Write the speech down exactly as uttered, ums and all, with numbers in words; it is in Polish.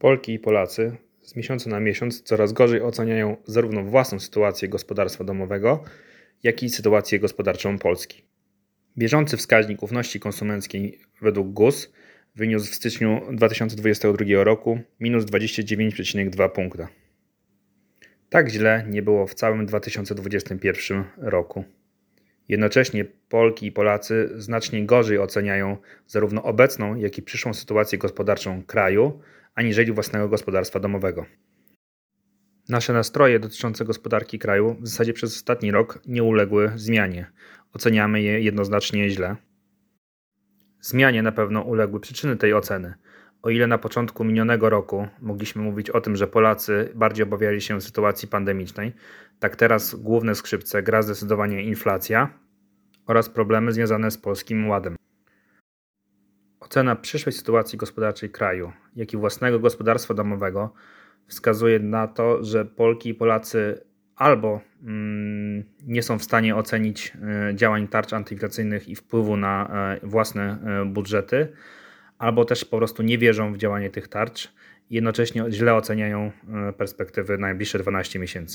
Polki i Polacy z miesiąca na miesiąc coraz gorzej oceniają zarówno własną sytuację gospodarstwa domowego, jak i sytuację gospodarczą Polski. Bieżący wskaźnik ufności konsumenckiej według G U S wyniósł w styczniu dwa tysiące dwudziestego drugiego roku minus dwadzieścia dziewięć przecinek dwa punkta. Tak źle nie było w całym dwa tysiące dwudziestym pierwszym roku. Jednocześnie Polki i Polacy znacznie gorzej oceniają zarówno obecną, jak i przyszłą sytuację gospodarczą kraju, aniżeli własnego gospodarstwa domowego. Nasze nastroje dotyczące gospodarki kraju w zasadzie przez ostatni rok nie uległy zmianie. Oceniamy je jednoznacznie źle. Zmianie na pewno uległy przyczyny tej oceny. O ile na początku minionego roku mogliśmy mówić o tym, że Polacy bardziej obawiali się sytuacji pandemicznej, tak teraz główne skrzypce gra zdecydowanie inflacja oraz problemy związane z Polskim Ładem. Ocena przyszłej sytuacji gospodarczej kraju, jak i własnego gospodarstwa domowego wskazuje na to, że Polki i Polacy albo mm, nie są w stanie ocenić y, działań tarcz antyinflacyjnych i wpływu na y, własne y, budżety, albo też po prostu nie wierzą w działanie tych tarcz i jednocześnie źle oceniają y, perspektywy na najbliższe dwanaście miesięcy.